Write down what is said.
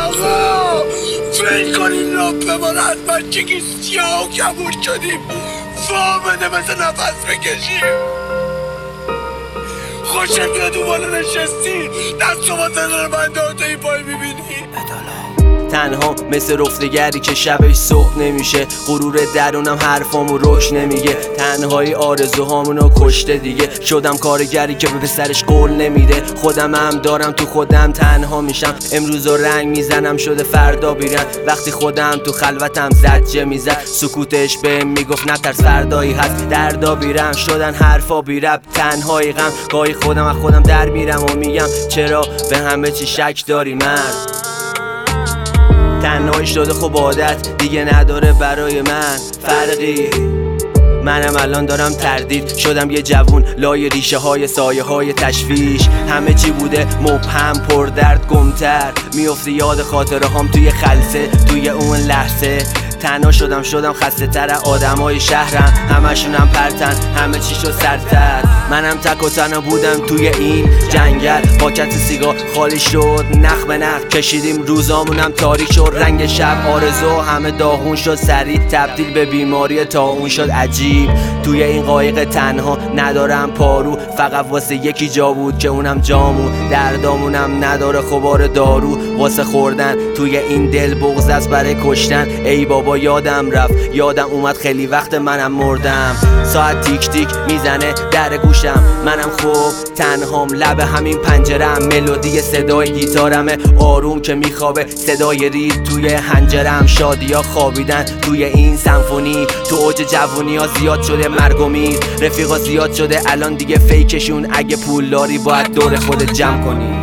آقا فکر کنین لپه ما رو از بچگی سیاه و کبود شدیم فامده مثل نفس بکشیم خوشت میاد اون بالا نشستی دست و بازن رو بنده ها توی پای میبینی تنها مثل رفتگری که شبش صبح نمیشه غرور درونم حرفامو روش نمیگه تنهایی آرزوهامونو کشته دیگه شدم کارگری که به پسرش قول نمیده خودم هم دارم تو خودم تنها میشم امروز و رنگ میزنم شده فردا بیرم وقتی خودم تو خلوتم زجه میزد سکوتش بهم میگفت نترس فردایی هست دردا بیرم شدن حرفا بی ربط تنهایی غم گاهی خودم از خودم در میرم و میگم چرا به همه چی شک داری مرد تنهایی شده خب عادت دیگه نداره برای من فرقی منم الان دارم تردید شدم یه جوون لای ریشه های سایه های تشویش همه چی بوده مبهم پر درد گمتر میفته یاد خاطره هم توی خلسه توی اون لحظه تنها شدم خسته تر آدمای شهرم همشونم پرتن همه چی شد سرتر منم تک و تنها بودم توی این جنگل پاکت سیگار خالی شد نخ به نخ کشیدیم روزامونم تاریک شد رنگ شب آرزو همه داغون شد سریع تبدیل به بیماری طاعون شد عجیب توی این قایق تنها ندارم پارو فقط واسه یکی جا بود که اونم جامون دردامونم نداره خبار دارو واسه خوردن توی این دل بغض است برای کشتن ای بابا یادم رفت یادم اومد خیلی وقت منم مردم ساعت تیک تیک میزنه در گوشم منم خوب تنهام لب همین پنجرم ملودی صدای گیتارمه آروم که میخوابه صدای رید توی حنجرم شادیا خوابیدن توی این سمفونی تو اوج جوونی ها زیاد شده مرگ و میر رفیقا زیاد شده الان دیگه فیکشون اگه پول داری باید دور خودت جمع کنی